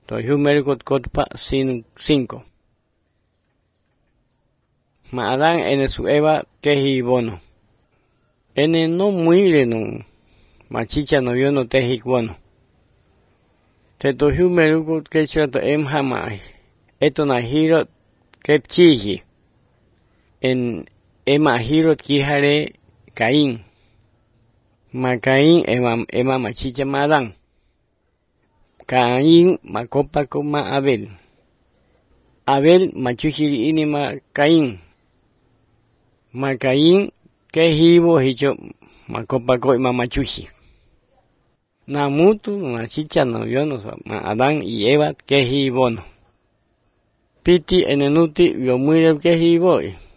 To humero cotpa 5. Ma Adán en su Eva teji bono. En no muire no machicha no vio no teji bono. Te to humero que chato jamai. Esto na hiro kepchihi. En ema hiro kihare Caín. Ma Caín ema machicha ma Adán. Caín macopa con ma Abel. Abel machuchiri ini ma Caín. Ma Caín que hibo hicho macopa con ma machuchi. Na mutu machicha no vio no ma Adán y Eva que hibo no. Piti enenuti vio muire que hibo.